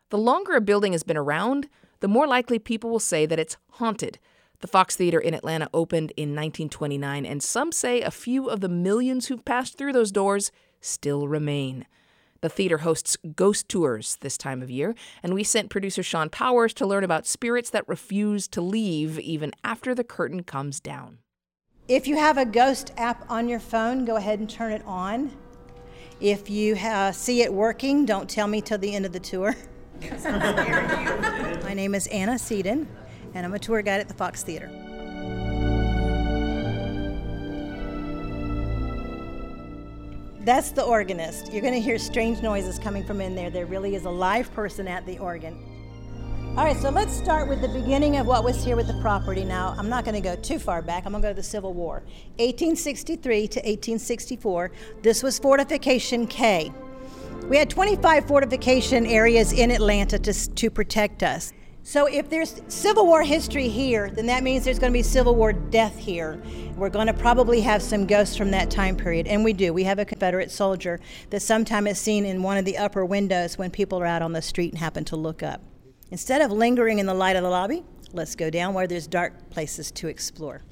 The longer a building has been around, the more likely people will say that it's haunted. The Fox Theater in Atlanta opened in 1929, and some say a few of the millions who've passed through those doors still remain. The theater hosts ghost tours this time of year, and we sent producer Sean Powers to learn about spirits that refuse to leave even after the curtain comes down. If you have a ghost app on your phone, go ahead and turn it on. If you see it working, don't tell me till the end of the tour. My name is Anna Seaton, and I'm a tour guide at the Fox Theater. That's the organist. You're going to hear strange noises coming from in there. There really is a live person at the organ. All right, so let's start with the beginning of what was here with the property. Now, I'm not going to go too far back. I'm going to go to the Civil War. 1863 to 1864, this was Fortification K. We had 25 fortification areas in Atlanta to protect us. So if there's Civil War history here, then that means there's going to be Civil War death here. We're going to probably have some ghosts from that time period, and we do. We have a Confederate soldier that sometimes is seen in one of the upper windows when people are out on the street and happen to look up. Instead of lingering in the light of the lobby, let's go down where there's dark places to explore.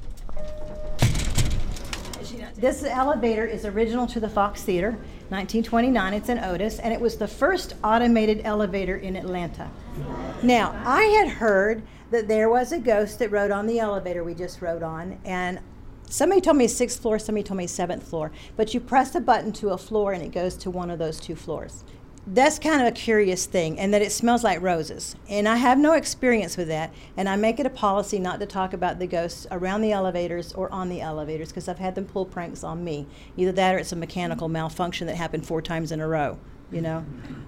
This elevator is original to the Fox Theater, 1929. It's an Otis, and it was the first automated elevator in Atlanta. Now, I had heard that there was a ghost that rode on the elevator we just rode on, and somebody told me 6th floor, somebody told me 7th floor, but you press a button to a floor and it goes to one of those 2 floors. That's kind of a curious thing, and that it smells like roses. And I have no experience with that, and I make it a policy not to talk about the ghosts around the elevators or on the elevators, because I've had them pull pranks on me. Either that or it's a mechanical malfunction that happened 4 times in a row, you know?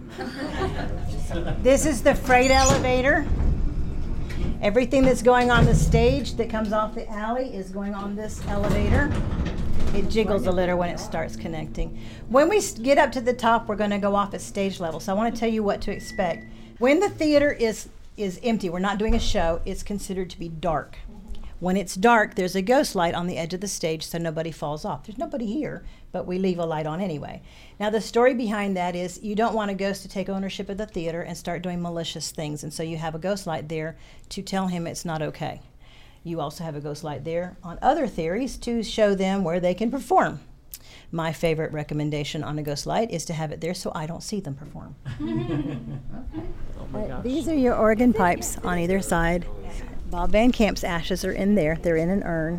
This is the freight elevator. Everything that's going on the stage that comes off the alley is going on this elevator. It jiggles a little when it starts connecting. When we get up to the top, we're going to go off at stage level. So I want to tell you what to expect. When the theater is empty, we're not doing a show, it's considered to be dark. When it's dark, there's a ghost light on the edge of the stage so nobody falls off. There's nobody here, but we leave a light on anyway. Now the story behind that is you don't want a ghost to take ownership of the theater and start doing malicious things, and so you have a ghost light there to tell him it's not okay. You also have a ghost light there on other theories to show them where they can perform. My favorite recommendation on a ghost light is to have it there so I don't see them perform. Okay. Oh my gosh. These are your organ pipes on either side. Bob Van Camp's ashes are in there. They're in an urn.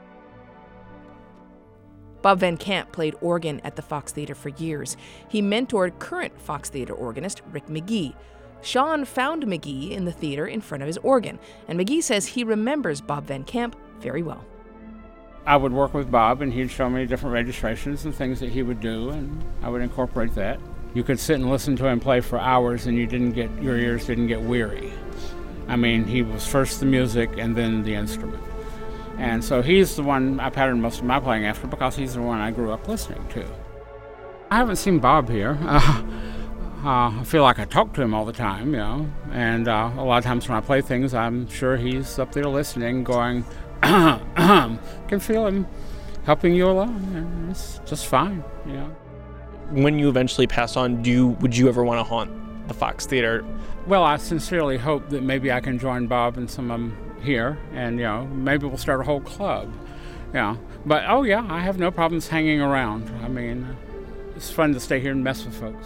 Bob Van Camp played organ at the Fox Theater for years. He mentored current Fox Theater organist Rick McGee. Sean found McGee in the theater in front of his organ, and McGee says he remembers Bob Van Camp very well. I would work with Bob, and he'd show me different registrations and things that he would do, and I would incorporate that. You could sit and listen to him play for hours, and your ears didn't get weary. I mean, he was first the music and then the instrument. And so he's the one I patterned most of my playing after because he's the one I grew up listening to. I haven't seen Bob here. I feel like I talk to him all the time, you know, and a lot of times when I play things, I'm sure he's up there listening, going, can feel him helping you along, and it's just fine, you know. When you eventually pass on, would you ever want to haunt the Fox Theater? Well, I sincerely hope that maybe I can join Bob and some of them here, and, you know, maybe we'll start a whole club, you know. But, oh yeah, I have no problems hanging around. I mean, it's fun to stay here and mess with folks.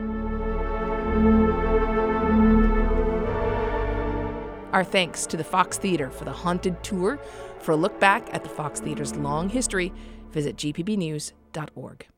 Our thanks to the Fox Theater for the Haunted Tour. For a look back at the Fox Theater's long history, visit gpbnews.org.